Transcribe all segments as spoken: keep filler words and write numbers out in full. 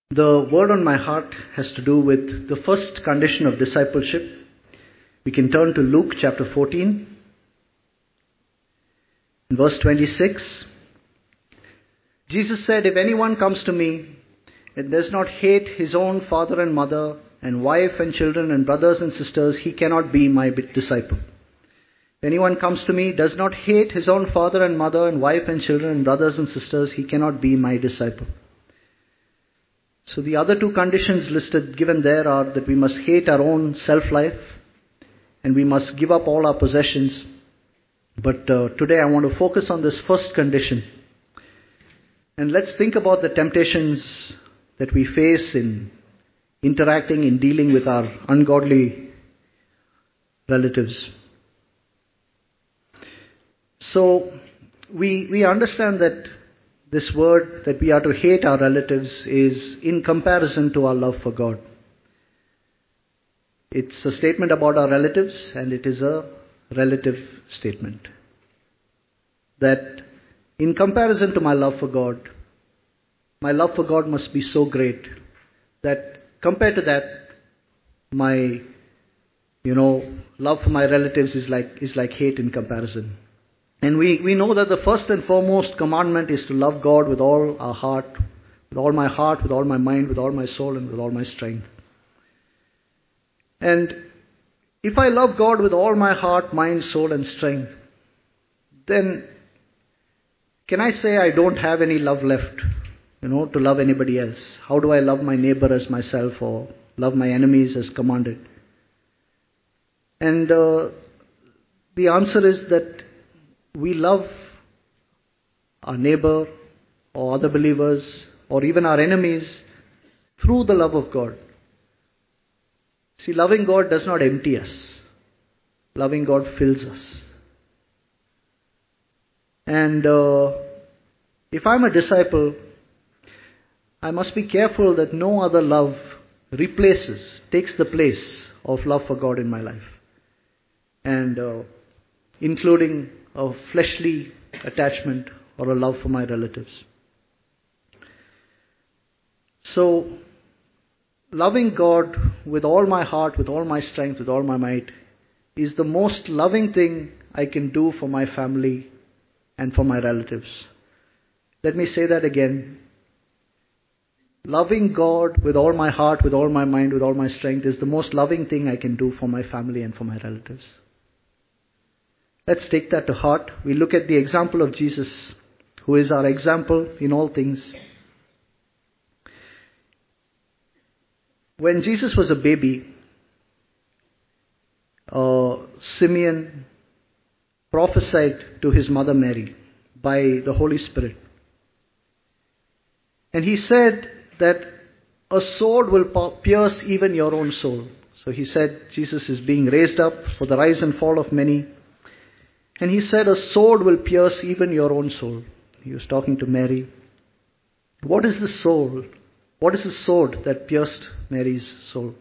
The word on my heart has to do with the first condition of discipleship. We can turn to Luke chapter fourteen, in verse twenty-six. Jesus said, "If anyone comes to me and does not hate his own father and mother and wife and children and brothers and sisters, he cannot be my disciple. If anyone comes to me, does not hate his own father and mother and wife and children and brothers and sisters, he cannot be my disciple." So the other two conditions listed, given there, are that we must hate our own self-life and we must give up all our possessions. But uh, today I want to focus on this first condition. And let's think about the temptations that we face in interacting, in dealing with our ungodly relatives. So we we understand that this word that we are to hate our relatives is in comparison to our love for God. It's a statement about our relatives, and it is a relative statement. That in comparison to my love for God, my love for God must be so great that compared to that, my, you know, love for my relatives is like is like hate in comparison. And we, we know that the first and foremost commandment is to love God with all our heart, with all my heart, with all my mind, with all my soul, and with all my strength. And if I love God with all my heart, mind, soul, and strength, then can I say I don't have any love left, you know, to love anybody else? How do I love my neighbor as myself, or love my enemies as commanded? And uh, the answer is that we love our neighbor or other believers or even our enemies through the love of God. See, loving God does not empty us. Loving God fills us. And uh, if I'm a disciple, I must be careful that no other love replaces, takes the place of love for God in my life. And uh, including a fleshly attachment or a love for my relatives. So, loving God with all my heart, with all my strength, with all my might, is the most loving thing I can do for my family and for my relatives. Let me say that again. Loving God with all my heart, with all my mind, with all my strength is the most loving thing I can do for my family and for my relatives. Let's take that to heart. We look at the example of Jesus, who is our example in all things. When Jesus was a baby, uh, Simeon prophesied to his mother Mary by the Holy Spirit. And he said that a sword will pierce even your own soul. So he said Jesus is being raised up for the rise and fall of many. And he said, a sword will pierce even your own soul. He was talking to Mary. What is the soul? What is the sword that pierced Mary's soul?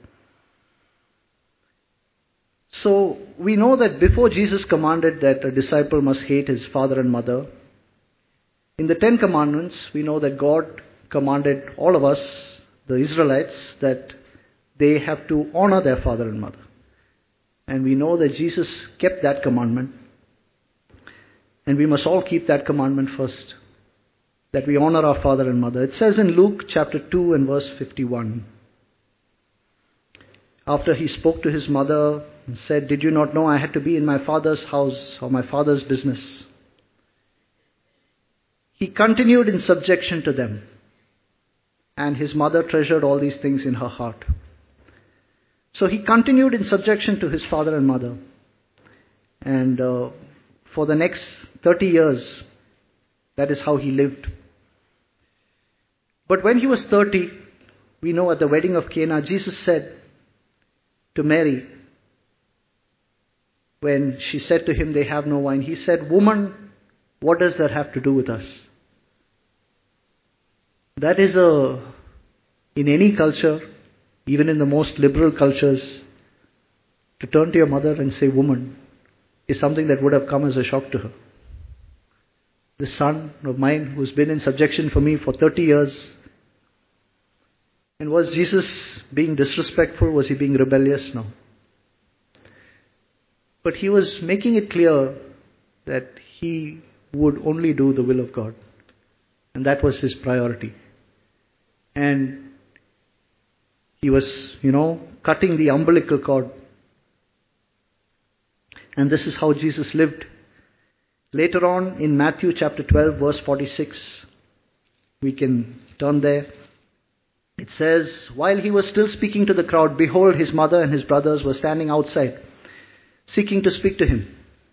So we know that before Jesus commanded that a disciple must hate his father and mother, in the Ten Commandments, we know that God commanded all of us, the Israelites, that they have to honor their father and mother. And we know that Jesus kept that commandment. And we must all keep that commandment first, that we honor our father and mother. It says in Luke chapter two and verse fifty-one, after he spoke to his mother and said, "Did you not know I had to be in my father's house or my father's business?" He continued in subjection to them, and his mother treasured all these things in her heart. So he continued in subjection to his father and mother. And uh, for the next thirty years, that is how he lived. But when he was thirty, we know at the wedding of Cana, Jesus said to Mary, when she said to him, "They have no wine," he said, "Woman, what does that have to do with us?" That is a, in any culture, even in the most liberal cultures, to turn to your mother and say, "Woman," is something that would have come as a shock to her. This son of mine who's been in subjection for me for thirty years, And was Jesus being disrespectful? Was he being rebellious? No. But he was making it clear that he would only do the will of God. And that was his priority. And he was, you know, cutting the umbilical cord. And this is how Jesus lived. Later on in Matthew chapter twelve, verse forty-six, we can turn there. It says, while he was still speaking to the crowd, behold, his mother and his brothers were standing outside, seeking to speak to him.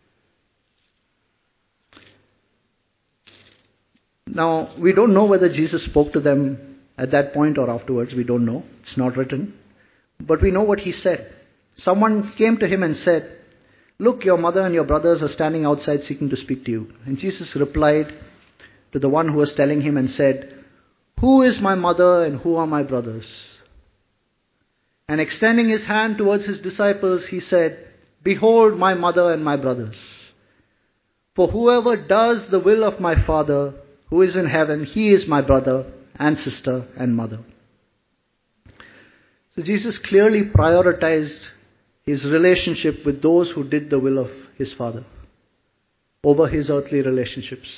Now, we don't know whether Jesus spoke to them at that point or afterwards. We don't know. It's not written. But we know what he said. Someone came to him and said, look, your mother and your brothers are standing outside seeking to speak to you. And Jesus replied to the one who was telling him and said, who is my mother and who are my brothers? And extending his hand towards his disciples, he said, behold my mother and my brothers. For whoever does the will of my Father who is in heaven, he is my brother and sister and mother. So Jesus clearly prioritized his relationship with those who did the will of his Father over his earthly relationships.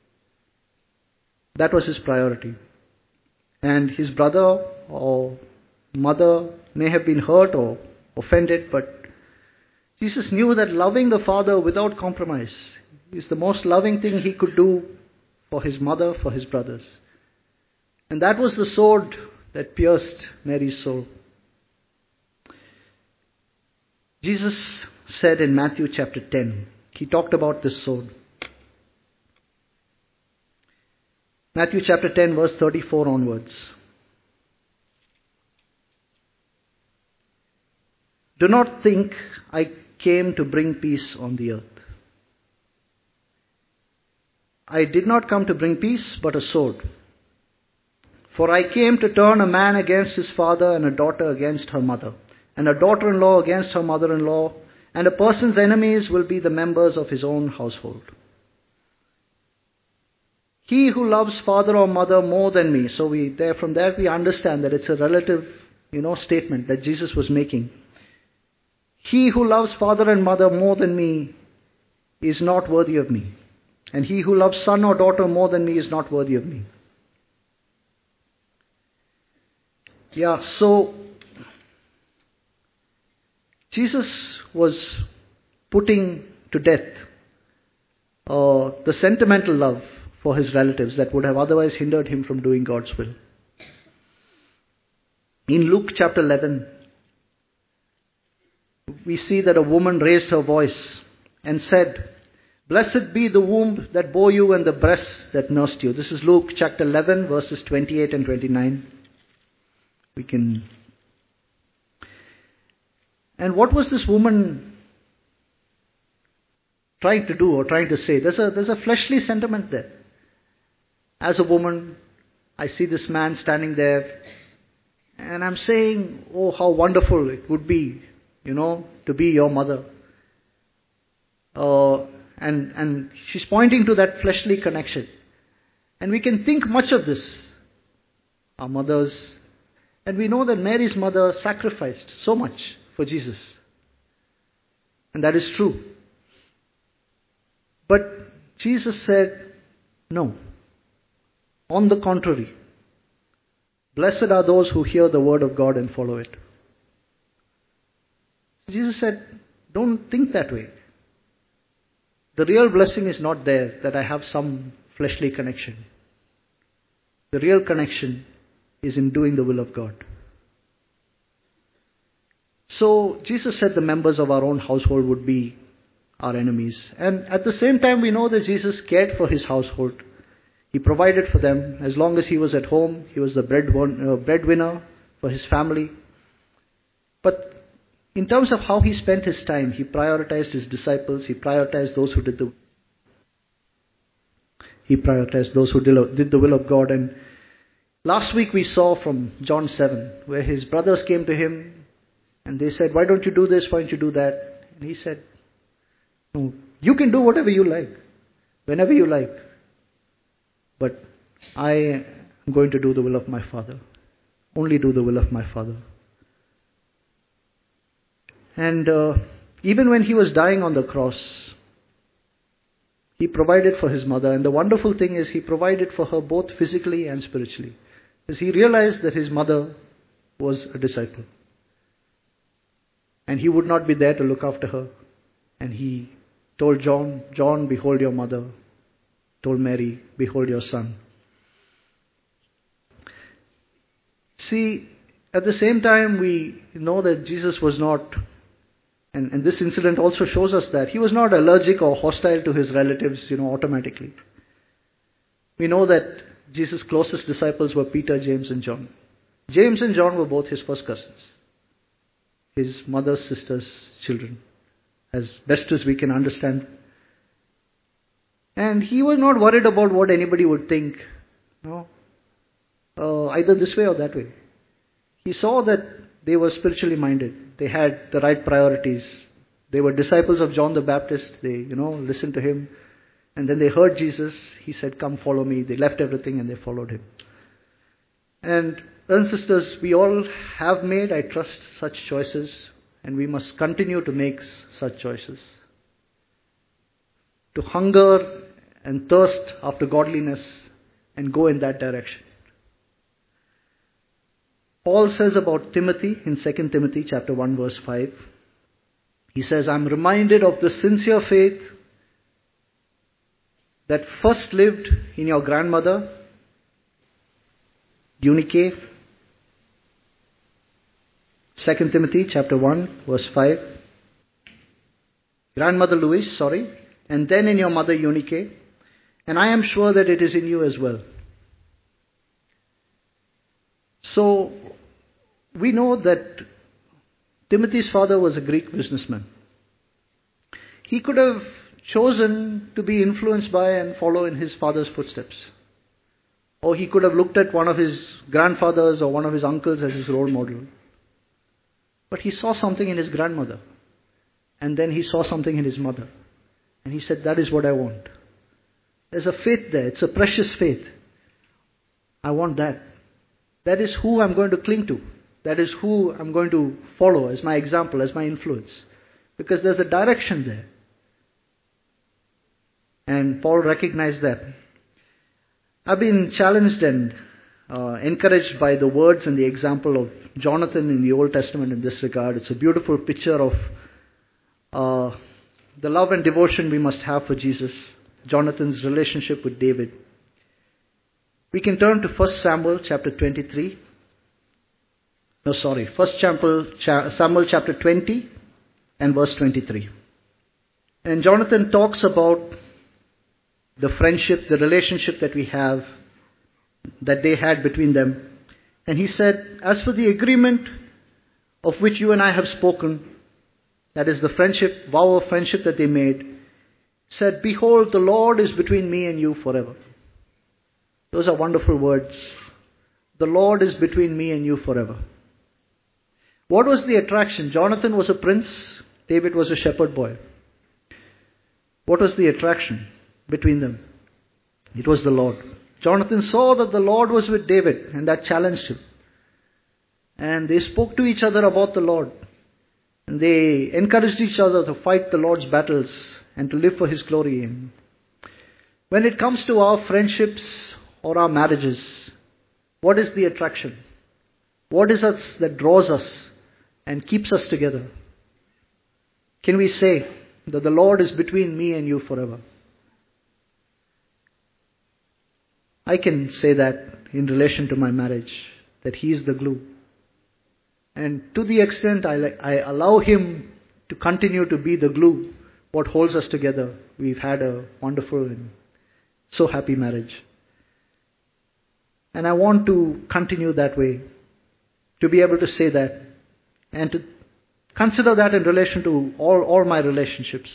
That was his priority. And his brother or mother may have been hurt or offended, but Jesus knew that loving the Father without compromise is the most loving thing he could do for his mother, for his brothers. And that was the sword that pierced Mary's soul. Jesus said in Matthew chapter ten, he talked about this sword. Matthew chapter ten, verse thirty-four onwards. Do not think I came to bring peace on the earth. I did not come to bring peace, but a sword. For I came to turn a man against his father, and a daughter against her mother, and a daughter-in-law against her mother-in-law, and a person's enemies will be the members of his own household. He who loves father or mother more than me. So we there from there we understand that it's a relative, you know, statement that Jesus was making. He who loves father and mother more than me is not worthy of me. And he who loves son or daughter more than me is not worthy of me. Yeah, so Jesus was putting to death uh, the sentimental love for his relatives that would have otherwise hindered him from doing God's will. In Luke chapter eleven, we see that a woman raised her voice and said, blessed be the womb that bore you and the breasts that nursed you. This is Luke chapter eleven, verses twenty-eight and twenty-nine. We can... And what was this woman trying to do or trying to say? There's a, there's a fleshly sentiment there. As a woman, I see this man standing there, and I'm saying, oh, how wonderful it would be, you know, to be your mother. Uh, and, and she's pointing to that fleshly connection. And we can think much of this, our mothers. And we know that Mary's mother sacrificed so much for Jesus. And that is true. But Jesus said, no. On the contrary, blessed are those who hear the word of God and follow it. Jesus said, don't think that way. The real blessing is not there, that I have some fleshly connection. The real connection is in doing the will of God. So Jesus said the members of our own household would be our enemies. And at the same time, we know that Jesus cared for his household. He provided for them. As long as he was at home, he was the bread uh, breadwinner for his family. But in terms of how he spent his time, he prioritized his disciples. He prioritized those who did the he prioritized those who did the will of God. And last week we saw from John seven, where his brothers came to him and they said, "Why don't you do this? Why don't you do that?" And he said, "No, you can do whatever you like, whenever you like. But I am going to do the will of my Father." only do the will of my Father. And uh, even when he was dying on the cross, he provided for his mother. And the wonderful thing is he provided for her both physically and spiritually. Because he realized that his mother was a disciple. And he would not be there to look after her. And he told John, John, behold your mother. Told Mary, behold your son. See, at the same time we know that Jesus was not, and, and this incident also shows us that he was not allergic or hostile to his relatives, you know, automatically. We know that Jesus' closest disciples were Peter, James and John. James and John were both his first cousins. His mother's sister's children, as best as we can understand. And he was not worried about what anybody would think, no, uh, either this way or that way. He saw that they were spiritually minded. They had the right priorities. They were disciples of John the Baptist. They, you know, listened to him. And then they heard Jesus. He said, come follow me. They left everything and they followed him. And brothers and sisters, we all have made, I trust, such choices. And we must continue to make such choices. To hunger and thirst after godliness and go in that direction. Paul says about Timothy in Second Timothy chapter one verse five. He says, I'm reminded of the sincere faith that first lived in your grandmother, Eunice. Second Timothy chapter one verse five. Grandmother Louise, sorry. And then in your mother Eunice. And I am sure that it is in you as well. So, we know that Timothy's father was a Greek businessman. He could have chosen to be influenced by and follow in his father's footsteps. Or he could have looked at one of his grandfathers or one of his uncles as his role model. But he saw something in his grandmother. And then he saw something in his mother. And he said, that is what I want. There's a faith there. It's a precious faith. I want that. That is who I'm going to cling to. That is who I'm going to follow as my example, as my influence. Because there's a direction there. And Paul recognized that. I've been challenged and uh, encouraged by the words and the example of Jonathan in the Old Testament in this regard. It's a beautiful picture of uh, the love and devotion we must have for Jesus. Jonathan's relationship with David. We can turn to First Samuel chapter twenty-three. No, sorry. First Samuel chapter twenty and verse twenty-three. And Jonathan talks about the friendship, the relationship that we have, that they had between them. And he said, as for the agreement of which you and I have spoken, that is the friendship, vow of friendship that they made, said, behold, the Lord is between me and you forever. Those are wonderful words. The Lord is between me and you forever. What was the attraction? Jonathan was a prince. David was a shepherd boy. What was the attraction between them? It was the Lord. Jonathan saw that the Lord was with David, and that challenged him. And they spoke to each other about the Lord. And they encouraged each other to fight the Lord's battles and to live for His glory. And when it comes to our friendships or our marriages, what is the attraction? What is it that draws us and keeps us together? Can we say that the Lord is between me and you forever? I can say that in relation to my marriage, that He is the glue. And to the extent I, I allow Him to continue to be the glue, what holds us together, we've had a wonderful and so happy marriage. And I want to continue that way, to be able to say that, and to consider that in relation to all, all my relationships.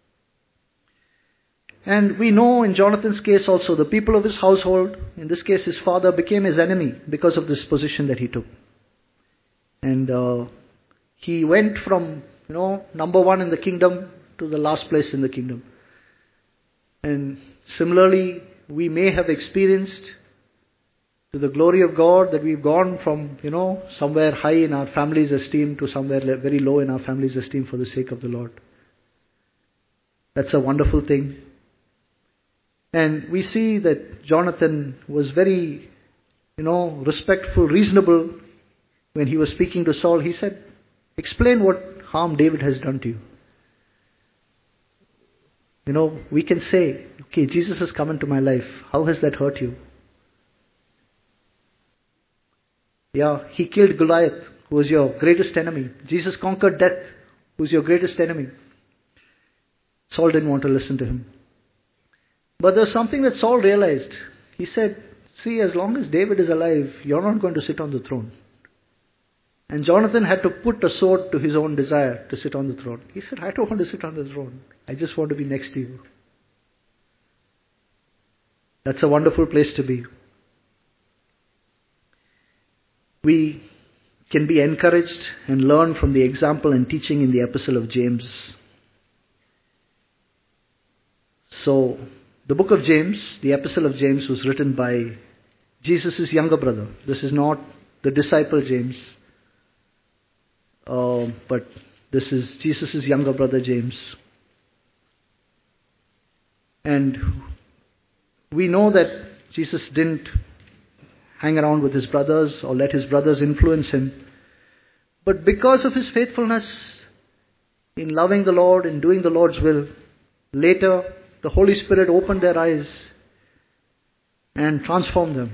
And we know in Jonathan's case also, the people of his household, in this case his father, became his enemy because of this position that he took. And uh, he went from, you know, number one in the kingdom to the last place in the kingdom. And similarly, we may have experienced to the glory of God, that we've gone from, you know, somewhere high in our family's esteem to somewhere very low in our family's esteem for the sake of the Lord. That's a wonderful thing. And we see that Jonathan was very, you know, respectful, reasonable when he was speaking to Saul. He said, explain what harm David has done to you. You know, we can say, okay, Jesus has come into my life. How has that hurt you? Yeah, he killed Goliath, who was your greatest enemy. Jesus conquered death, who was your greatest enemy. Saul didn't want to listen to him. But there's something that Saul realized. He said, see, as long as David is alive, you're not going to sit on the throne. And Jonathan had to put a sword to his own desire to sit on the throne. He said, I don't want to sit on the throne. I just want to be next to you. That's a wonderful place to be. We can be encouraged and learn from the example and teaching in the epistle of James. So, the book of James, the epistle of James, was written by Jesus' younger brother. This is not the disciple James, uh, but this is Jesus' younger brother James. And we know that Jesus didn't hang around with his brothers or let his brothers influence him. But because of his faithfulness in loving the Lord and doing the Lord's will, later the Holy Spirit opened their eyes and transformed them.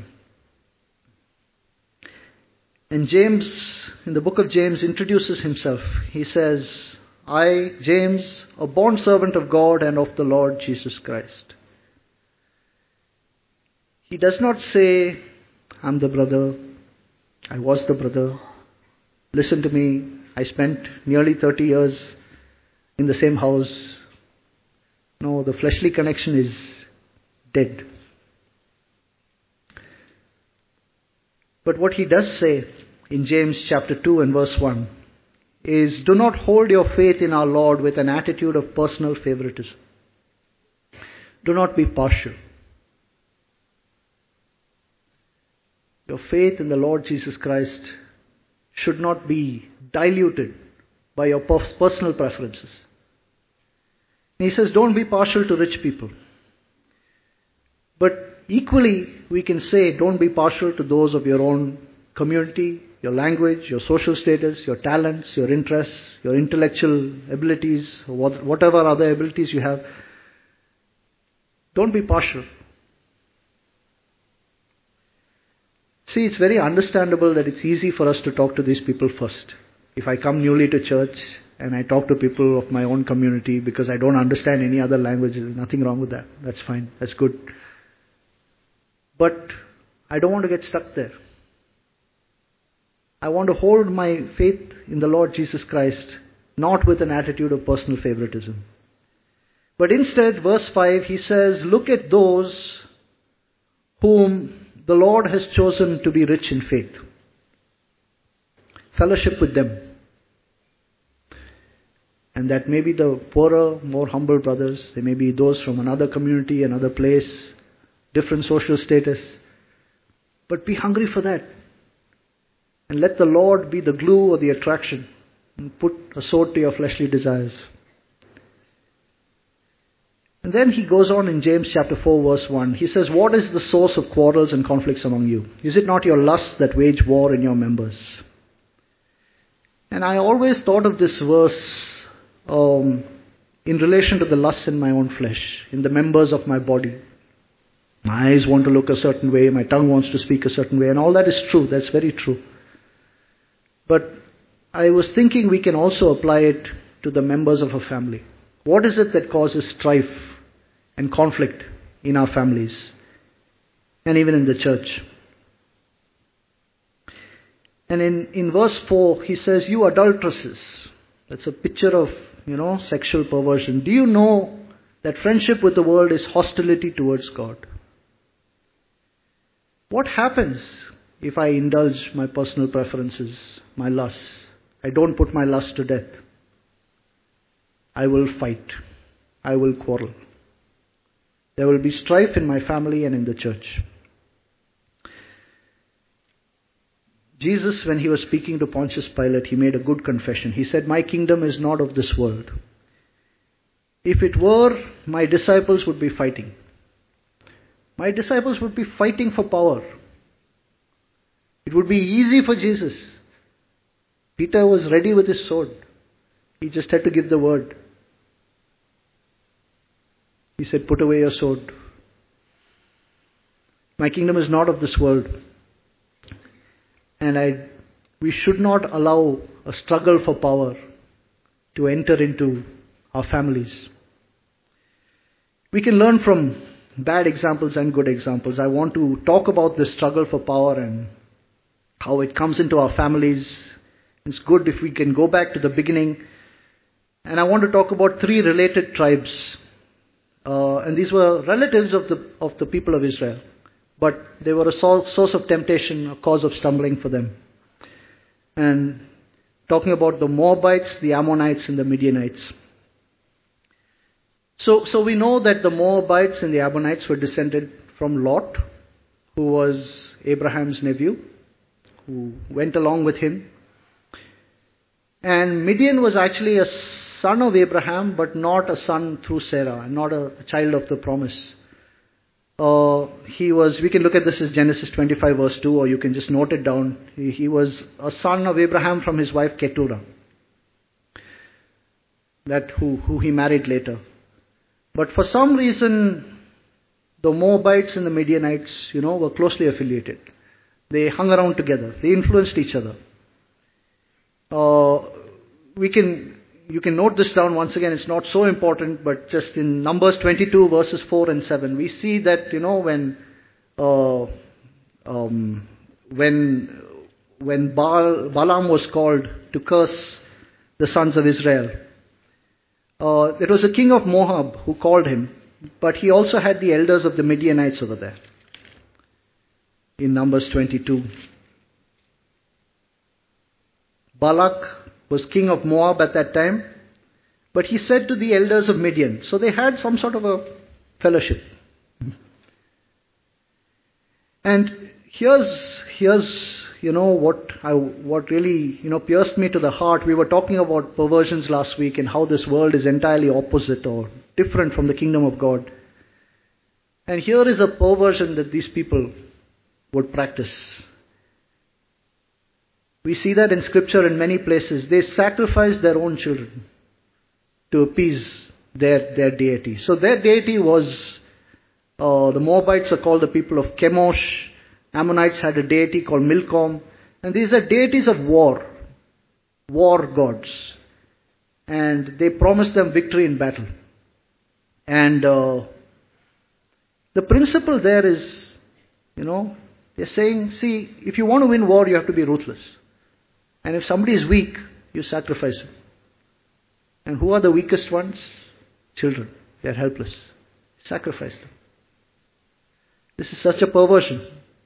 And James, in the book of James, introduces himself. He says, I, James, a bond servant of God and of the Lord Jesus Christ. He does not say, I'm the brother, I was the brother, listen to me, I spent nearly thirty years in the same house. No, the fleshly connection is dead. But what he does say in James chapter two and verse one is, do not hold your faith in our Lord with an attitude of personal favoritism. Do not be partial. Your faith in the Lord Jesus Christ should not be diluted by your personal preferences. And he says, don't be partial to rich people. But equally, we can say, don't be partial to those of your own community, your language, your social status, your talents, your interests, your intellectual abilities, whatever other abilities you have. Don't be partial. See, it's very understandable that it's easy for us to talk to these people first. If I come newly to church and I talk to people of my own community because I don't understand any other language, there's nothing wrong with that. That's fine. That's good. But I don't want to get stuck there. I want to hold my faith in the Lord Jesus Christ, not with an attitude of personal favoritism. But instead, verse five, he says, look at those whom the Lord has chosen to be rich in faith. Fellowship with them. And that may be the poorer, more humble brothers. They may be those from another community, another place, different social status. But be hungry for that. And let the Lord be the glue or the attraction. And put a sword to your fleshly desires. And then he goes on in James chapter four verse one. He says, what is the source of quarrels and conflicts among you? Is it not your lusts that wage war in your members? And I always thought of this verse um, in relation to the lusts in my own flesh, in the members of my body. My eyes want to look a certain way, my tongue wants to speak a certain way, and all that is true, that's very true. But I was thinking we can also apply it to the members of a family. What is it that causes strife and conflict in our families and even in the church? And in, in verse four, he says, you adulteresses. That's a picture of, you know, sexual perversion. Do you know that friendship with the world is hostility towards God? What happens if I indulge my personal preferences, my lusts? I don't put my lust to death. I will fight. I will quarrel. There will be strife in my family and in the church. Jesus, when he was speaking to Pontius Pilate, he made a good confession. He said, "My kingdom is not of this world." If it were, my disciples would be fighting. My disciples would be fighting for power. It would be easy for Jesus. Peter was ready with his sword. He just had to give the word. He said, "Put away your sword. My kingdom is not of this world." And I, we should not allow a struggle for power to enter into our families. We can learn from bad examples and good examples. I want to talk about this struggle for power and how it comes into our families. It's good if we can go back to the beginning. And I want to talk about three related tribes. Uh, and these were relatives of the of the people of Israel. But they were a source of temptation, a cause of stumbling for them. And talking about the Moabites, the Ammonites, and the Midianites. So, so we know that the Moabites and the Ammonites were descended from Lot, who was Abraham's nephew, who went along with him. And Midian was actually a son of Abraham, but not a son through Sarah, not a child of the promise. Uh, he was, we can look at this as Genesis twenty-five verse two, or you can just note it down. He, he was a son of Abraham from his wife Keturah, that who, who he married later. But for some reason, the Moabites and the Midianites, you know, were closely affiliated. They hung around together. They influenced each other. Uh, we can, you can note this down once again. It's not so important, but just in Numbers twenty-two verses four and seven, we see that, you know, when, uh, um, when, when Baal, Balaam was called to curse the sons of Israel, Uh, there was a king of Moab who called him, but he also had the elders of the Midianites over there. In Numbers twenty-two. Balak was king of Moab at that time, but he said to the elders of Midian, so they had some sort of a fellowship. And here's, here's, you know, what I, what really, you know, pierced me to the heart. We were talking about perversions last week and how this world is entirely opposite or different from the kingdom of God. And here is a perversion that these people would practice. We see that in scripture in many places. They sacrificed their own children to appease their, their deity. So their deity was, uh, the Moabites are called the people of Chemosh. Ammonites had a deity called Milcom. And these are deities of war. War gods. And they promised them victory in battle. And uh, the principle there is, you know, they're saying, see, if you want to win war, you have to be ruthless. And if somebody is weak, you sacrifice him. And who are the weakest ones? Children. They are helpless. Sacrifice them. This is such a perversion.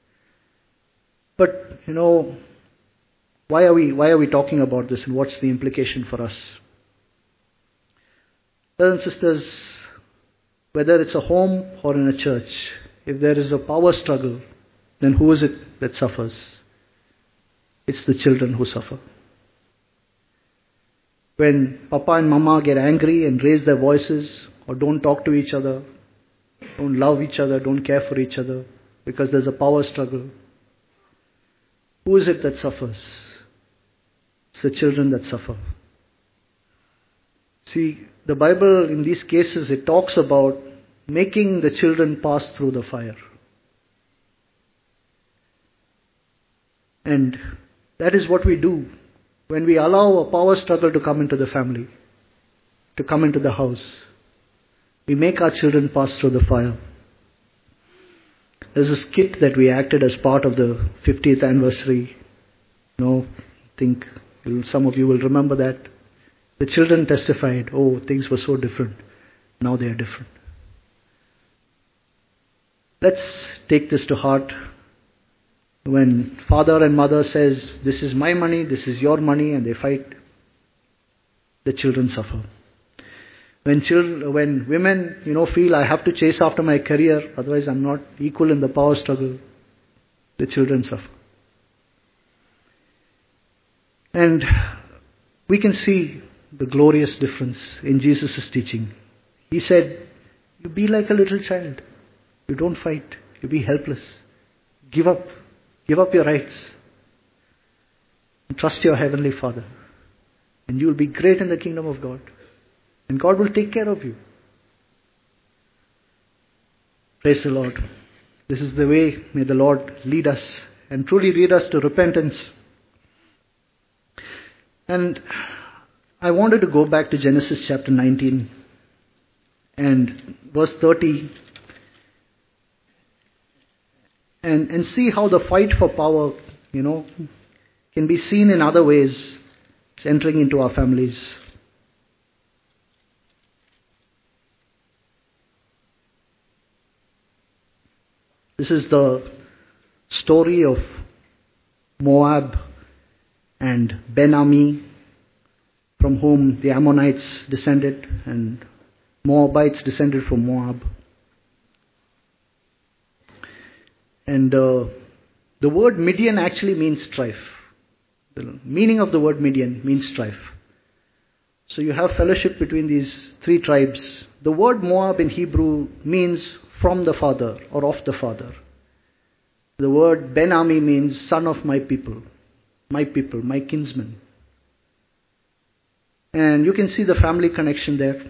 But, you know, why are we why are we talking about this, and what's the implication for us? Brothers and sisters, whether it's a home or in a church, if there is a power struggle, then who is it that suffers? It's the children who suffer. When Papa and Mama get angry and raise their voices, or don't talk to each other, don't love each other, don't care for each other, because there's a power struggle, who is it that suffers? It's the children that suffer. See, the Bible in these cases, it talks about making the children pass through the fire. And that is what we do when we allow a power struggle to come into the family, to come into the house. We make our children pass through the fire. There's a skit that we acted as part of the fiftieth anniversary. You know, I think some of you will remember that. The children testified, oh, things were so different. Now they are different. Let's take this to heart. When father and mother says, this is my money, this is your money, and they fight, the children suffer. When children, when women, you know, feel I have to chase after my career, otherwise I'm not equal in the power struggle, the children suffer. And we can see the glorious difference in Jesus' teaching. He said, you be like a little child. You don't fight. You be helpless. Give up. Give up your rights. And trust your Heavenly Father. And you will be great in the kingdom of God. And God will take care of you. Praise the Lord. This is the way. May the Lord lead us and truly lead us to repentance. And I wanted to go back to Genesis chapter nineteen and verse thirty and, and see how the fight for power, you know, can be seen in other ways. It's entering into our families. This is the story of Moab and Ben-Ami, from whom the Ammonites descended, and Moabites descended from Moab. And uh, the word Midian actually means strife. The meaning of the word Midian means strife. So you have fellowship between these three tribes. The word Moab in Hebrew means from the father or of the father. The word Ben-Ami means son of my people, my people, my kinsmen. And you can see the family connection there.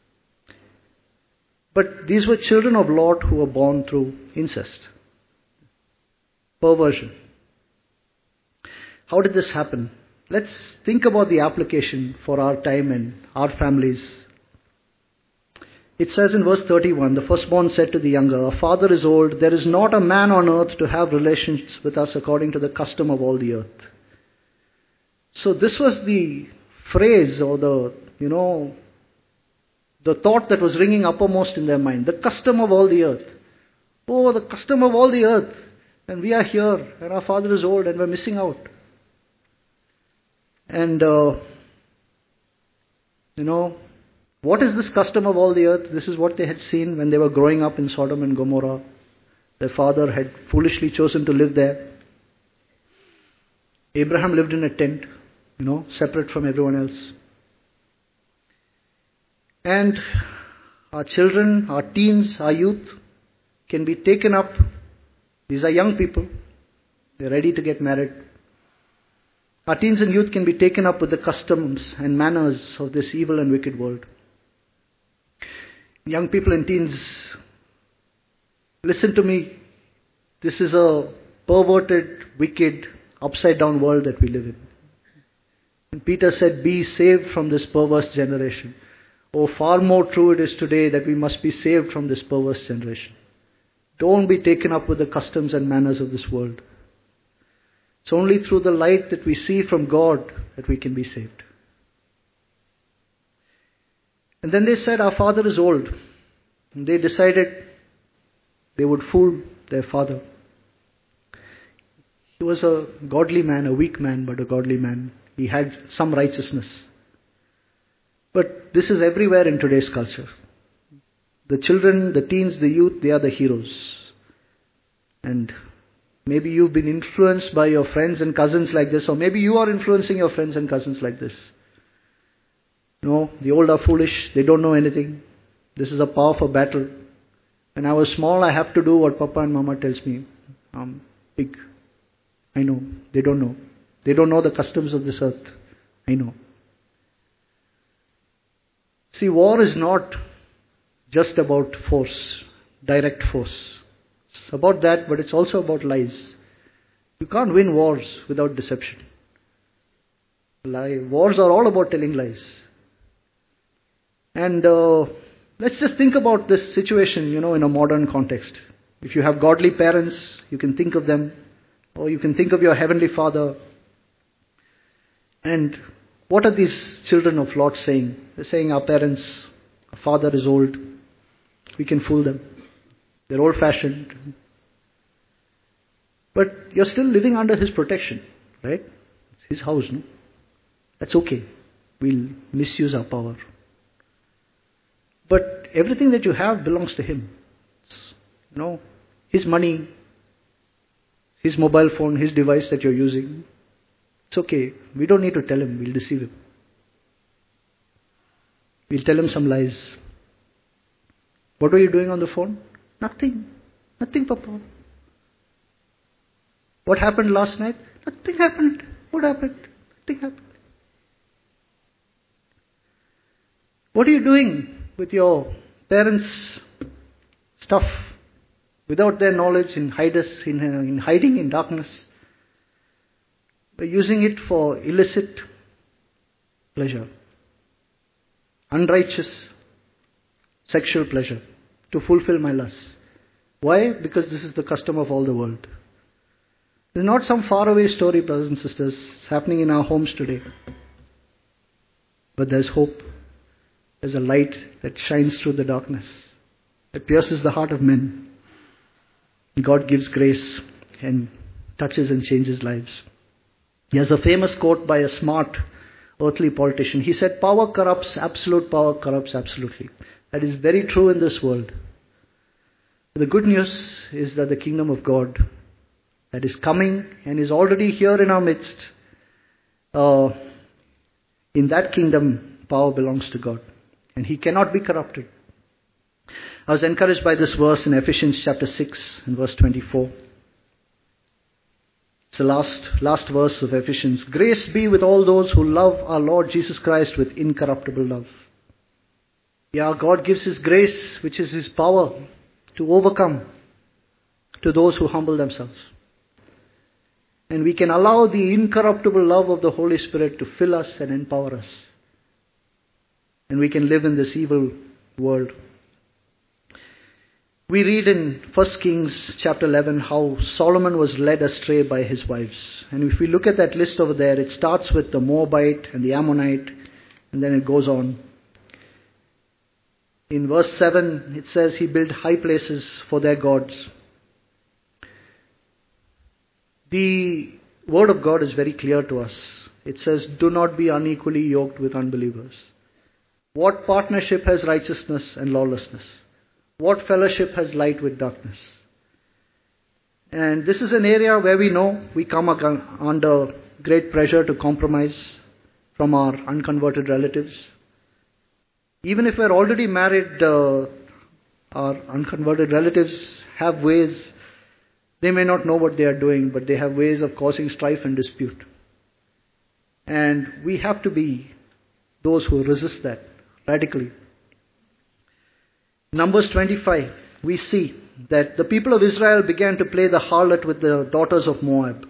But these were children of Lot who were born through incest, perversion. How did this happen? Let's think about the application for our time and our families. It says in verse thirty-one, the firstborn said to the younger, our father is old, there is not a man on earth to have relations with us according to the custom of all the earth. So this was the phrase or the, you know, the thought that was ringing uppermost in their mind. The custom of all the earth. Oh, the custom of all the earth. And we are here and our father is old and we're missing out. And, uh, you know, what is this custom of all the earth? This is what they had seen when they were growing up in Sodom and Gomorrah. Their father had foolishly chosen to live there. Abraham lived in a tent, you know, separate from everyone else. And our children, our teens, our youth can be taken up. These are young people. They're ready to get married. Our teens and youth can be taken up with the customs and manners of this evil and wicked world. Young people and teens, listen to me. This is a perverted, wicked, upside down world that we live in. And Peter said, be saved from this perverse generation. Oh, far more true it is today that we must be saved from this perverse generation. Don't be taken up with the customs and manners of this world. It's only through the light that we see from God that we can be saved. And then they said, our father is old. And they decided they would fool their father. He was a godly man, a weak man, but a godly man. He had some righteousness. But this is everywhere in today's culture. The children, the teens, the youth, they are the heroes. And maybe you've been influenced by your friends and cousins like this, or maybe you are influencing your friends and cousins like this. No, the old are foolish, they don't know anything. This is a powerful battle. When I was small, I have to do what Papa and Mama tells me. I'm big. I know. They don't know. They don't know the customs of this earth. I know. See, war is not just about force, direct force. It's about that, but it's also about lies. You can't win wars without deception. Lie. Wars are all about telling lies. And uh, let's just think about this situation, you know, in a modern context. If you have godly parents, you can think of them, or you can think of your Heavenly Father. And what are these children of Lot saying? They're saying, our parents, our father is old. We can fool them. They're old-fashioned. But you're still living under his protection, right? It's his house, no? That's okay. We'll misuse our power. But everything that you have belongs to him. It's, you know, his money, his mobile phone, his device that you're using. It's okay. We don't need to tell him. We'll deceive him. We'll tell him some lies. What were you doing on the phone? Nothing. Nothing, Papa. What happened last night? Nothing happened. What happened? Nothing happened. What are you doing with your parents' stuff without their knowledge, in, hide us, in, in hiding in darkness? We're using it for illicit pleasure, unrighteous sexual pleasure, to fulfill my lusts. Why? Because this is the custom of all the world. It's not some faraway story, brothers and sisters. It's happening in our homes today. But there's hope. There's a light that shines through the darkness, that pierces the heart of men. God gives grace and touches and changes lives. There's a famous quote by a smart earthly politician. He said, "Power corrupts, absolute power corrupts absolutely." That is very true in this world. The good news is that the kingdom of God that is coming and is already here in our midst, uh, in that kingdom, power belongs to God. And He cannot be corrupted. I was encouraged by this verse in Ephesians chapter six and verse twenty-four. It's the last, last verse of Ephesians. "Grace be with all those who love our Lord Jesus Christ with incorruptible love." Yeah, God gives His grace, which is His power, to overcome to those who humble themselves. And we can allow the incorruptible love of the Holy Spirit to fill us and empower us. And we can live in this evil world. We read in First Kings chapter eleven how Solomon was led astray by his wives. And if we look at that list over there, it starts with the Moabite and the Ammonite, and then it goes on. In verse seven, it says he built high places for their gods. The word of God is very clear to us. It says, "Do not be unequally yoked with unbelievers." What partnership has righteousness and lawlessness? What fellowship has light with darkness? And this is an area where we know we come under great pressure to compromise from our unconverted relatives. Even if we're already married, uh, our unconverted relatives have ways. They may not know what they are doing, but they have ways of causing strife and dispute. And we have to be those who resist that radically. Numbers twenty-five, we see that the people of Israel began to play the harlot with the daughters of Moab.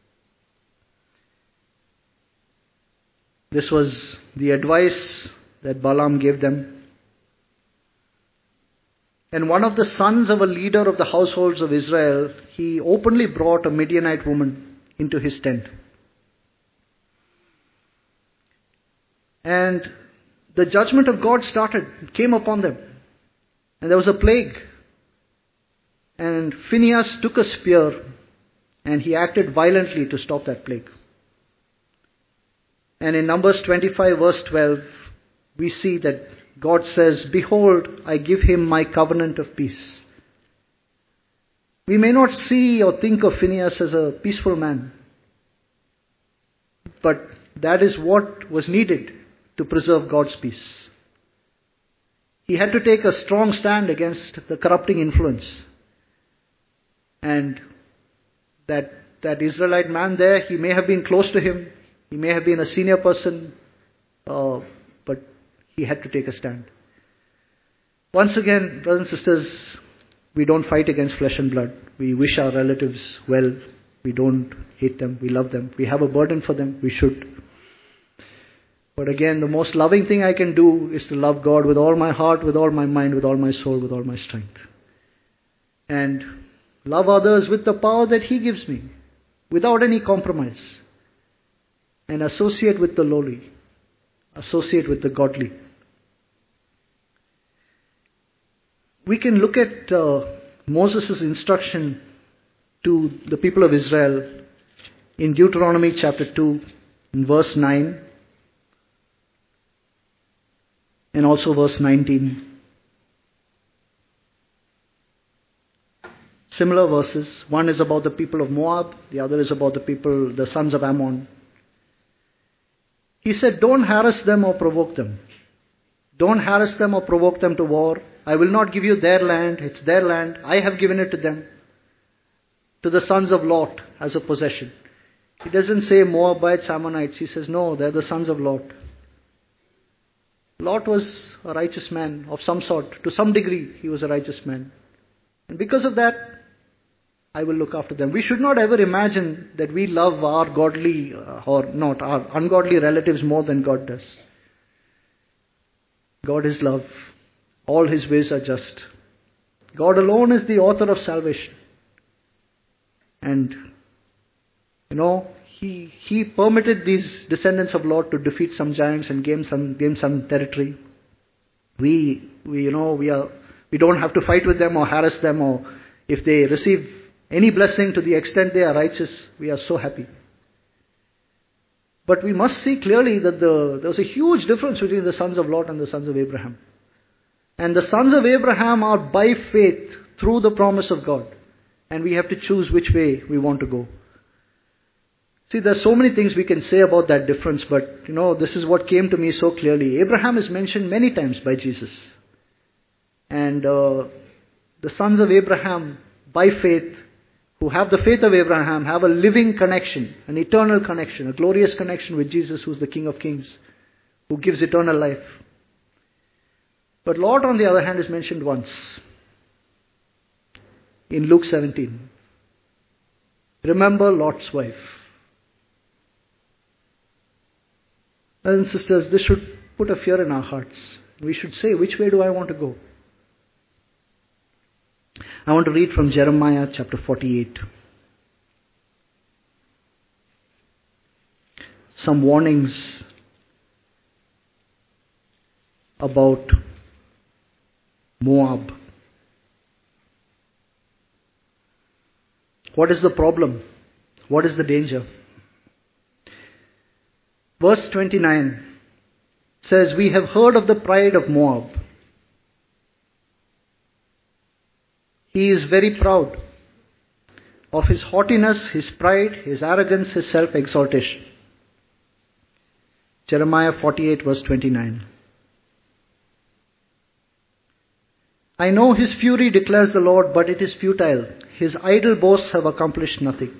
This was the advice that Balaam gave them. And one of the sons of a leader of the households of Israel, he openly brought a Midianite woman into his tent. And the judgment of God started, came upon them. And there was a plague. And Phinehas took a spear and he acted violently to stop that plague. And in Numbers twenty-five verse twelve, we see that God says, "Behold, I give him my covenant of peace." We may not see or think of Phinehas as a peaceful man, but that is what was needed to preserve God's peace. He had to take a strong stand against the corrupting influence. And that, that Israelite man there, he may have been close to him, he may have been a senior person, uh, but he had to take a stand. Once again, brothers and sisters, we don't fight against flesh and blood. We wish our relatives well. We don't hate them. We love them. We have a burden for them. We should. But again, the most loving thing I can do is to love God with all my heart, with all my mind, with all my soul, with all my strength. And love others with the power that He gives me, without any compromise. And associate with the lowly. Associate with the godly. We can look at uh, Moses' instruction to the people of Israel in Deuteronomy chapter two, in verse nine. And also verse nineteen. Similar verses. One is about the people of Moab. The other is about the people, the sons of Ammon. He said, don't harass them or provoke them. Don't harass them or provoke them to war. I will not give you their land. It's their land. I have given it to them. To the sons of Lot as a possession. He doesn't say Moabites, Ammonites. He says, no, they're the sons of Lot. Lot was a righteous man of some sort. To some degree, he was a righteous man. And because of that, I will look after them. We should not ever imagine that we love our godly, uh, or not, our ungodly relatives more than God does. God is love. All His ways are just. God alone is the author of salvation. And, you know, He He permitted these descendants of Lot to defeat some giants and gain some gain some territory. We, we you know, we are we don't have to fight with them or harass them, or if they receive any blessing to the extent they are righteous, we are so happy. But we must see clearly that the, there's a huge difference between the sons of Lot and the sons of Abraham. And the sons of Abraham are by faith through the promise of God. And we have to choose which way we want to go. See, there's so many things we can say about that difference, but you know, this is what came to me so clearly. Abraham is mentioned many times by Jesus. And uh, the sons of Abraham, by faith, who have the faith of Abraham, have a living connection, an eternal connection, a glorious connection with Jesus, who is the King of Kings, who gives eternal life. But Lot, on the other hand, is mentioned once in Luke seventeen. Remember Lot's wife. Brothers and sisters, this should put a fear in our hearts. We should say, which way do I want to go? I want to read from Jeremiah chapter forty-eight. Some warnings about Moab. What is the problem? What is the danger? Verse twenty-nine says, we have heard of the pride of Moab. He is very proud of his haughtiness, his pride, his arrogance, his self-exaltation. Jeremiah forty-eight verse twenty-nine. I know his fury, declares the Lord, but it is futile. His idle boasts have accomplished nothing.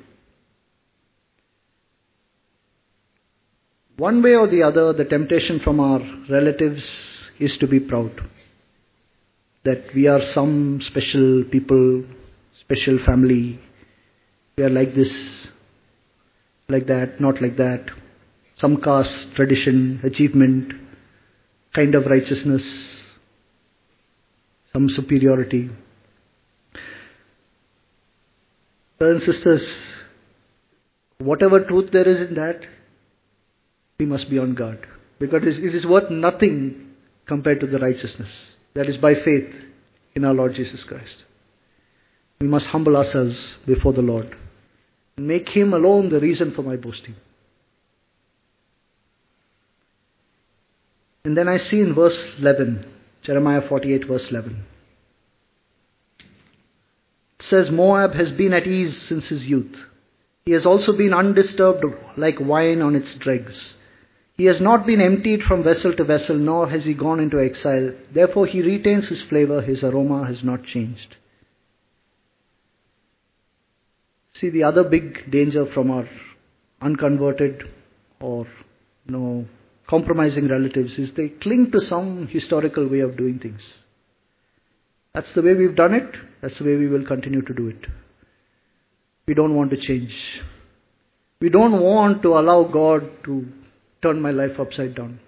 One way or the other, the temptation from our relatives is to be proud. That we are some special people, special family. We are like this, like that, not like that. Some caste, tradition, achievement, kind of righteousness, some superiority. Brothers and sisters, whatever truth there is in that, we must be on guard. Because it is worth nothing compared to the righteousness that is by faith in our Lord Jesus Christ. We must humble ourselves before the Lord and make Him alone the reason for my boasting. And then I see in verse eleven, Jeremiah forty-eight verse eleven. It says, Moab has been at ease since his youth. He has also been undisturbed like wine on its dregs. He has not been emptied from vessel to vessel, nor has he gone into exile. Therefore he retains his flavor, his aroma has not changed. See, the other big danger from our unconverted or you know, compromising relatives is they cling to some historical way of doing things. That's the way we've done it. That's the way we will continue to do it. We don't want to change. We don't want to allow God to turn my life upside down.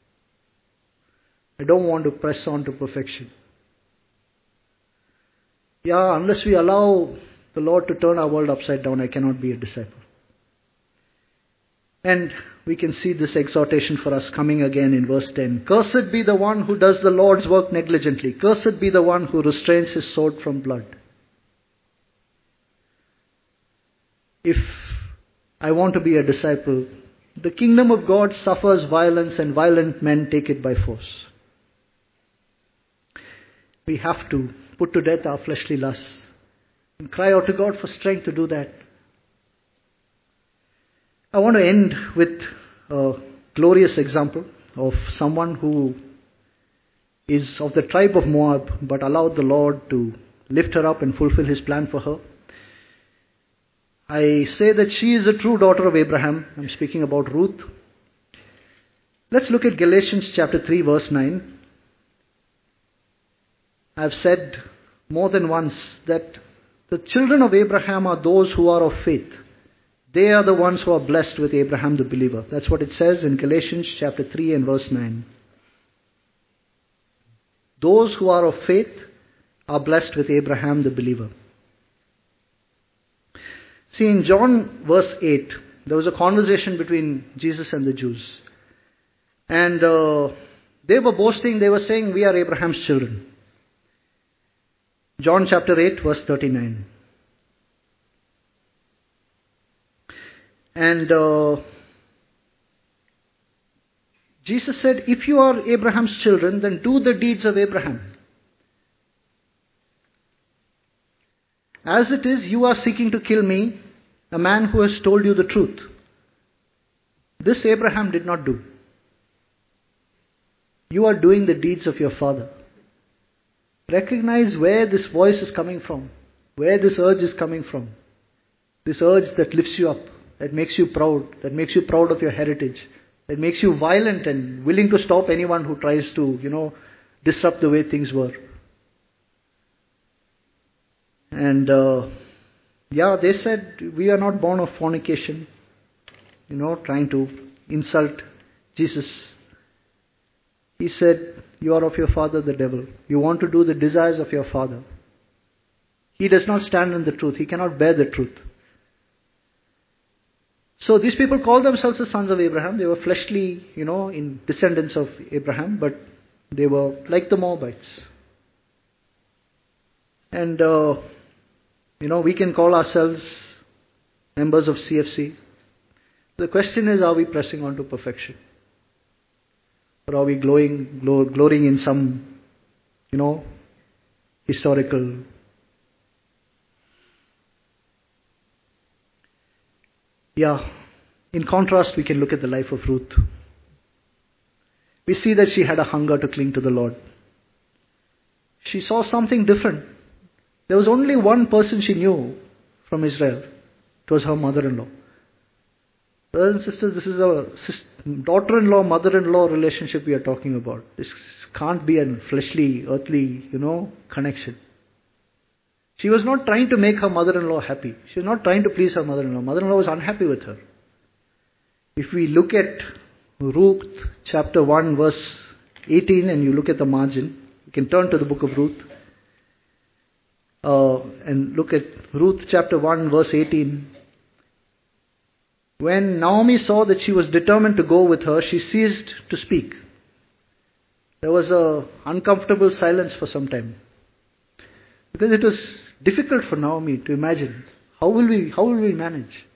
I don't want to press on to perfection. Yeah, unless we allow the Lord to turn our world upside down, I cannot be a disciple. And we can see this exhortation for us coming again in verse ten. Cursed be the one who does the Lord's work negligently. Cursed be the one who restrains his sword from blood. If I want to be a disciple, the kingdom of God suffers violence and violent men take it by force. We have to put to death our fleshly lusts and cry out to God for strength to do that. I want to end with a glorious example of someone who is of the tribe of Moab, but allowed the Lord to lift her up and fulfill his plan for her. I say that she is a true daughter of Abraham. I'm speaking about Ruth. Let's look at Galatians chapter three, verse nine. I've said more than once that the children of Abraham are those who are of faith. They are the ones who are blessed with Abraham the believer. That's what it says in Galatians chapter three and verse nine. Those who are of faith are blessed with Abraham the believer. See, in John verse eight, there was a conversation between Jesus and the Jews. And uh, they were boasting, they were saying, we are Abraham's children. John chapter eight, verse thirty-nine. And uh, Jesus said, if you are Abraham's children, then do the deeds of Abraham. As it is, you are seeking to kill me, a man who has told you the truth. This Abraham did not do. You are doing the deeds of your father. Recognize where this voice is coming from, where this urge is coming from. This urge that lifts you up, that makes you proud, that makes you proud of your heritage, that makes you violent and willing to stop anyone who tries to, you know, disrupt the way things were. And, uh, yeah, they said, we are not born of fornication, you know, trying to insult Jesus. He said, you are of your father the devil. You want to do the desires of your father. He does not stand in the truth. He cannot bear the truth. So these people call themselves the sons of Abraham. They were fleshly, you know, in descendants of Abraham, but they were like the Moabites. And, uh, you know, we can call ourselves members of C F C. The question is, are we pressing on to perfection? Or are we glowing, glow, glorying in some, you know, historical... Yeah, in contrast, we can look at the life of Ruth. We see that she had a hunger to cling to the Lord. She saw something different. There was only one person she knew from Israel. It was her mother-in-law. Brothers and sisters, this is a daughter-in-law, mother-in-law relationship we are talking about. This can't be a fleshly, earthly, you know, connection. She was not trying to make her mother-in-law happy. She was not trying to please her mother-in-law. Mother-in-law was unhappy with her. If we look at Ruth chapter one verse eighteen and you look at the margin, you can turn to the book of Ruth uh, and look at Ruth chapter one verse eighteen. When Naomi saw that she was determined to go with her, she ceased to speak. There was a uncomfortable silence for some time. Because it was difficult for Naomi to imagine, how will we, how will we manage?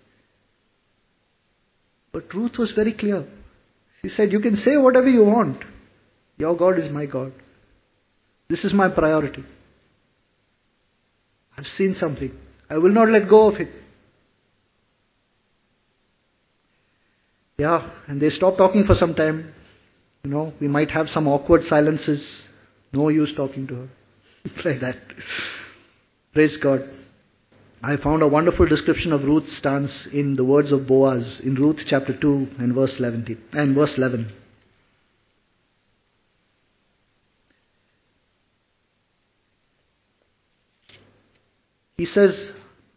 But Ruth was very clear. She said, you can say whatever you want. Your God is my God. This is my priority. I've seen something. I will not let go of it. Yeah, and they stopped talking for some time. You know, we might have some awkward silences. No use talking to her. Like that. Praise God. I found a wonderful description of Ruth's stance in the words of Boaz in Ruth chapter two and verse eleven. And verse eleven. He says,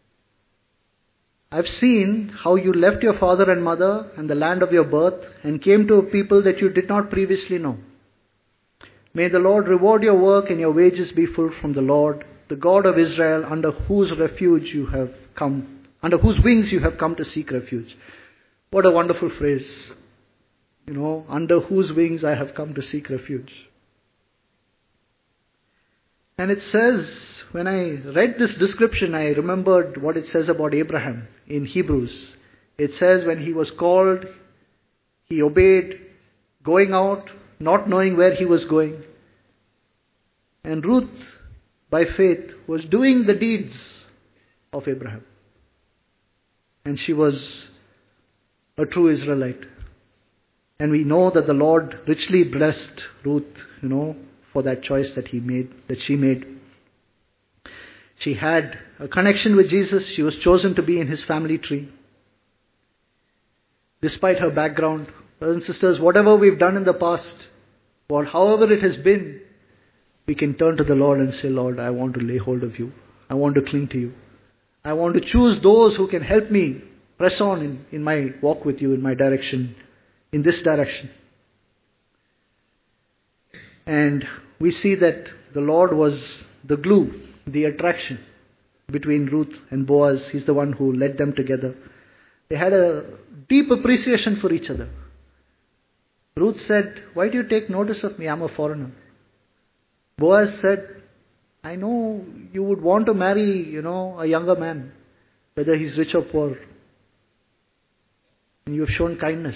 I've seen how you left your father and mother and the land of your birth and came to a people that you did not previously know. May the Lord reward your work and your wages be full from the Lord, the God of Israel, under whose refuge you have come, under whose wings you have come to seek refuge. What a wonderful phrase. You know, under whose wings I have come to seek refuge. And it says, when I read this description, I remembered what it says about Abraham in Hebrews. It says when he was called, he obeyed, going out, not knowing where he was going. And Ruth, by faith, was doing the deeds of Abraham. And she was a true Israelite. And we know that the Lord richly blessed Ruth, you know, for that choice that he made, that she made. She had a connection with Jesus. She was chosen to be in his family tree. Despite her background, brothers and sisters, whatever we've done in the past, or however it has been, we can turn to the Lord and say, Lord, I want to lay hold of you. I want to cling to you. I want to choose those who can help me press on in, in my walk with you, in my direction, in this direction. And we see that the Lord was the glue, the attraction between Ruth and Boaz. He's the one who led them together. They had a deep appreciation for each other. Ruth said, why do you take notice of me? I'm a foreigner. Boaz said, I know you would want to marry, you know, a younger man, whether he's rich or poor. And you have shown kindness.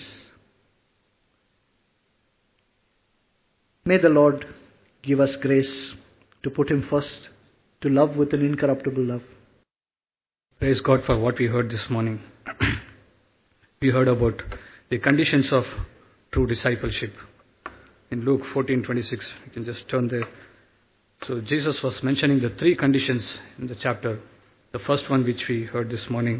May the Lord give us grace to put him first, to love with an incorruptible love. Praise God for what we heard this morning. We heard about the conditions of true discipleship. In Luke fourteen twenty-six, you can just turn there. So Jesus was mentioning the three conditions in the chapter. The first one which we heard this morning.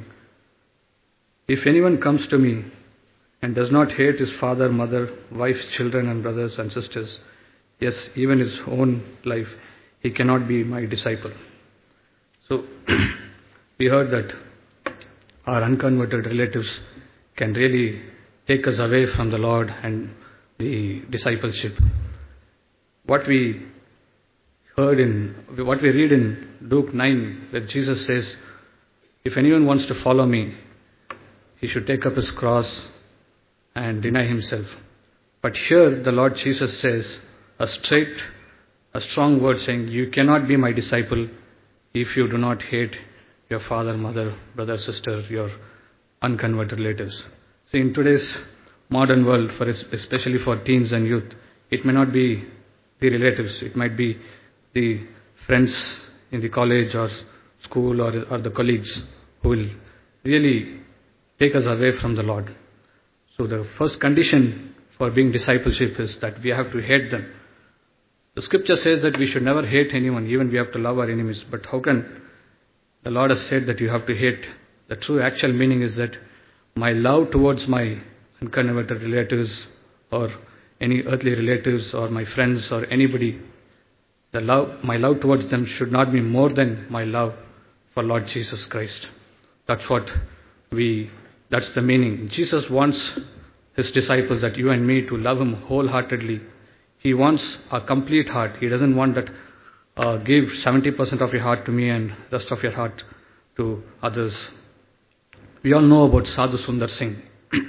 If anyone comes to me and does not hate his father, mother, wife, children and brothers and sisters, yes, even his own life, he cannot be my disciple. So we heard that our unconverted relatives can really take us away from the Lord and the discipleship. What we heard in, what we read in Luke nine, where Jesus says, if anyone wants to follow me, he should take up his cross and deny himself. But here the Lord Jesus says a straight, a strong word saying, you cannot be my disciple if you do not hate your father, mother, brother, sister, your unconverted relatives. See, in today's modern world, for especially for teens and youth, it may not be the relatives, it might be the friends in the college or school or, or the colleagues who will really take us away from the Lord. So the first condition for being discipleship is that we have to hate them. The scripture says that we should never hate anyone, even we have to love our enemies. But how can the Lord has said that you have to hate? The true actual meaning is that my love towards my unconverted relatives or any earthly relatives or my friends or anybody, the love, my love towards them should not be more than my love for Lord Jesus Christ. That's what we, that's the meaning. Jesus wants his disciples, that you and me, to love him wholeheartedly. He wants a complete heart. He doesn't want that uh, give seventy percent of your heart to me and rest of your heart to others. We all know about Sadhu Sundar Singh.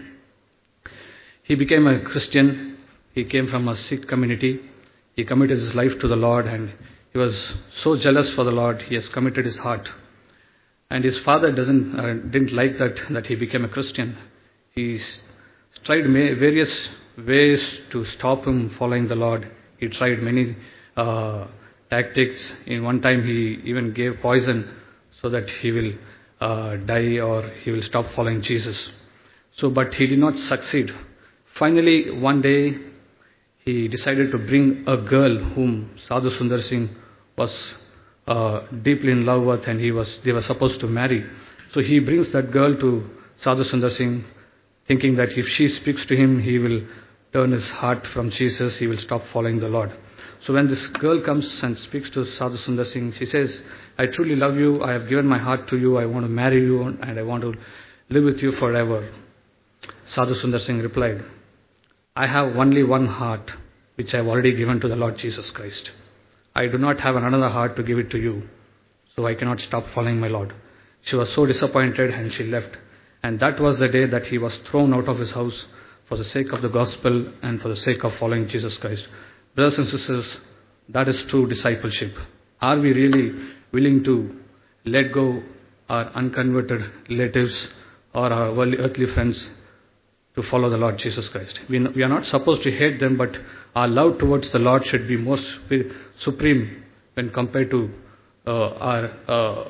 He became a Christian. He came from a Sikh community. He committed his life to the Lord, and he was so jealous for the Lord, he has committed his heart. And his father doesn't uh, didn't like that, that he became a Christian. He tried various ways to stop him following the Lord. He tried many uh, tactics. In one time he even gave poison so that he will uh, die or he will stop following Jesus. So, but he did not succeed. Finally, one day, he decided to bring a girl whom Sadhu Sundar Singh was uh, deeply in love with, and he was they were supposed to marry. So he brings that girl to Sadhu Sundar Singh, thinking that if she speaks to him, he will turn his heart from Jesus, he will stop following the Lord. So when this girl comes and speaks to Sadhu Sundar Singh, she says, I truly love you, I have given my heart to you, I want to marry you, and I want to live with you forever. Sadhu Sundar Singh replied, I have only one heart, which I have already given to the Lord Jesus Christ. I do not have another heart to give it to you, so I cannot stop following my Lord. She was so disappointed and she left. And that was the day that he was thrown out of his house for the sake of the gospel and for the sake of following Jesus Christ. Brothers and sisters, that is true discipleship. Are we really willing to let go our unconverted relatives or our earthly friends to follow the Lord Jesus Christ? We, we are not supposed to hate them, but our love towards the Lord should be most supreme when compared to uh, our uh,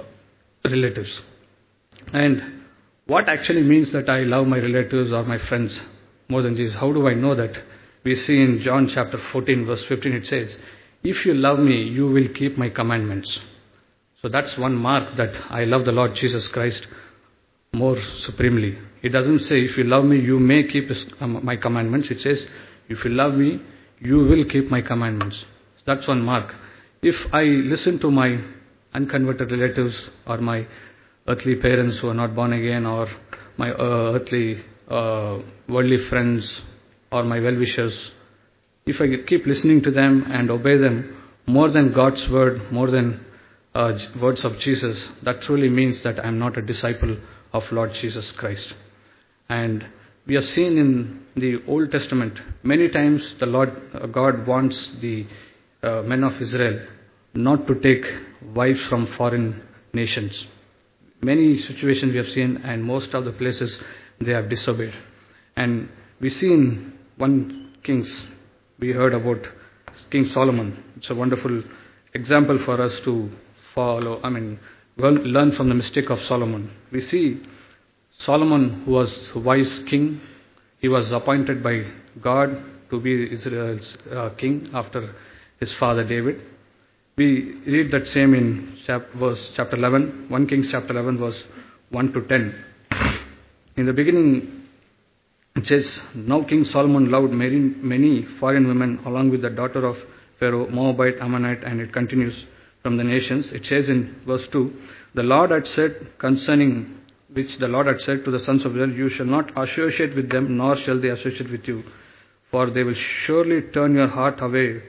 relatives. And what actually means that I love my relatives or my friends? more than Jesus. How do I know that? We see in John chapter fourteen, verse fifteen, it says, if you love me, you will keep my commandments. So that's one mark that I love the Lord Jesus Christ more supremely. It doesn't say, if you love me, you may keep his, um, my commandments. It says, if you love me, you will keep my commandments. That's one mark. If I listen to my unconverted relatives or my earthly parents who are not born again, or my uh, earthly uh, worldly friends or my well-wishers, if I keep listening to them and obey them more than God's word, more than uh, words of Jesus, that truly means that I am not a disciple of Lord Jesus Christ. And we have seen in the Old Testament, many times the Lord uh, God wants the uh, men of Israel not to take wives from foreign nations. Many situations we have seen, and most of the places they have disobeyed. And we see in one Kings, we heard about King Solomon. It's a wonderful example for us to follow, I mean, learn from the mistake of Solomon. We see Solomon, who was a wise king, he was appointed by God to be Israel's uh, king after his father David. We read that same in chap- verse chapter eleven, First Kings chapter eleven, verse one to ten. In the beginning, it says, now King Solomon loved many, many foreign women along with the daughter of Pharaoh, Moabite, Ammonite, and it continues from the nations. It says in verse two, the Lord had said concerning which the Lord had said to the sons of Israel, you shall not associate with them, nor shall they associate with you, for they will surely turn your heart away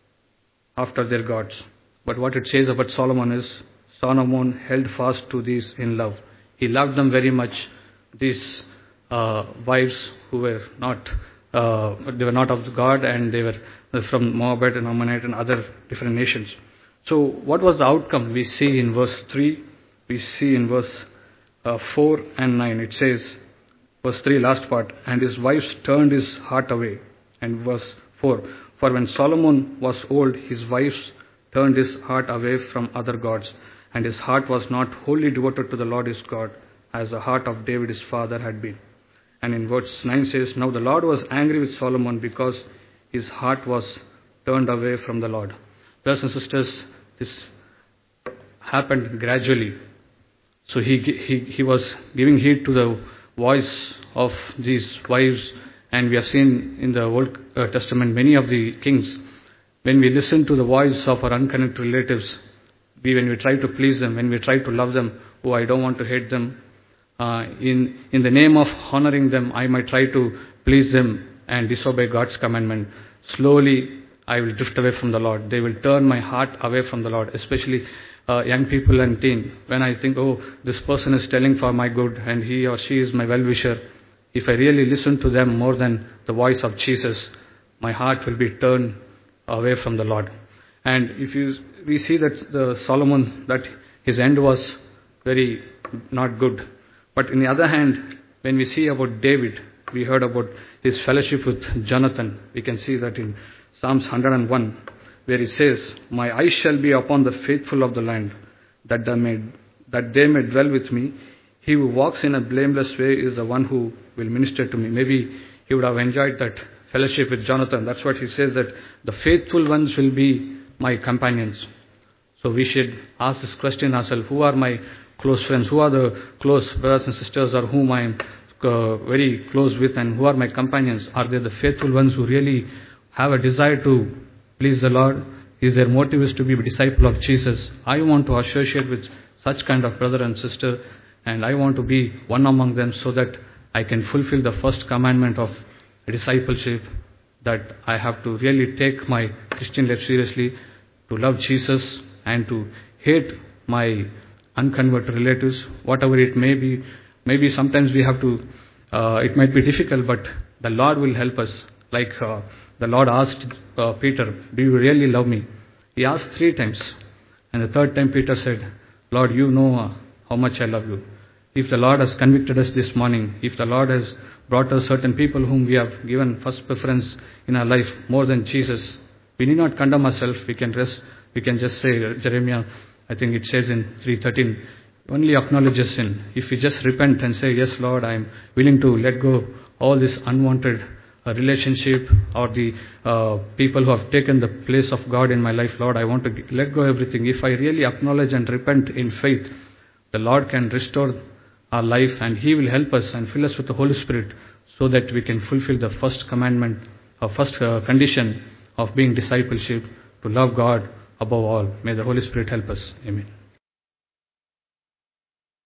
after their gods. But what it says about Solomon is, Solomon held fast to these in love. He loved them very much, these uh, wives who were not, uh, they were not of God, and they were from Moabite and Ammonite and other different nations. So what was the outcome? We see in verse three, we see in verse uh, four and nine. It says, verse three, last part, and his wives turned his heart away. And verse four, for when Solomon was old, his wives turned his heart away from other gods, and his heart was not wholly devoted to the Lord his God, as the heart of David his father had been. And in verse nine says, now the Lord was angry with Solomon because his heart was turned away from the Lord. Brothers and sisters, this happened gradually. So he, he, he was giving heed to the voice of these wives, and we have seen in the Old Testament many of the kings, when we listen to the voice of our unconnected relatives, we, when we try to please them, when we try to love them, oh, I don't want to hate them, uh, in, in the name of honoring them, I might try to please them and disobey God's commandment. Slowly, I will drift away from the Lord. They will turn my heart away from the Lord, especially uh, young people and teen. When I think, oh, this person is telling for my good, and he or she is my well-wisher, if I really listen to them more than the voice of Jesus, my heart will be turned away from the Lord. And if you, we see that the Solomon, that his end was very not good. But on the other hand, when we see about David, we heard about his fellowship with Jonathan. We can see that in Psalms one hundred one, where he says, my eyes shall be upon the faithful of the land, that they may, that they may dwell with me. He who walks in a blameless way is the one who will minister to me. Maybe he would have enjoyed that fellowship with Jonathan. That's what he says, that the faithful ones will be my companions. So we should ask this question ourselves, who are my close friends? Who are the close brothers and sisters, or whom I am uh, very close with, and who are my companions? Are they the faithful ones who really have a desire to please the Lord? Is their motive is to be a disciple of Jesus? I want to associate with such kind of brother and sister, and I want to be one among them, so that I can fulfill the first commandment of discipleship, that I have to really take my Christian life seriously, to love Jesus and to hate my unconverted relatives, whatever it may be. Maybe sometimes we have to, uh, it might be difficult, but the Lord will help us. Like uh, the Lord asked uh, Peter, do you really love me? He asked three times. And the third time Peter said, Lord, you know uh, how much I love you. If the Lord has convicted us this morning, if the Lord has brought us certain people whom we have given first preference in our life more than Jesus, we need not condemn ourselves. We can rest. We can just say, Jeremiah, I think it says in three thirteen, only acknowledge sin. If we just repent and say, yes, Lord, I am willing to let go all this unwanted uh, relationship or the uh, people who have taken the place of God in my life. Lord, I want to g- let go everything. If I really acknowledge and repent in faith, the Lord can restore our life, and He will help us and fill us with the Holy Spirit so that we can fulfill the first commandment, or first uh, condition of being discipleship, to love God above all. May the Holy Spirit help us. Amen.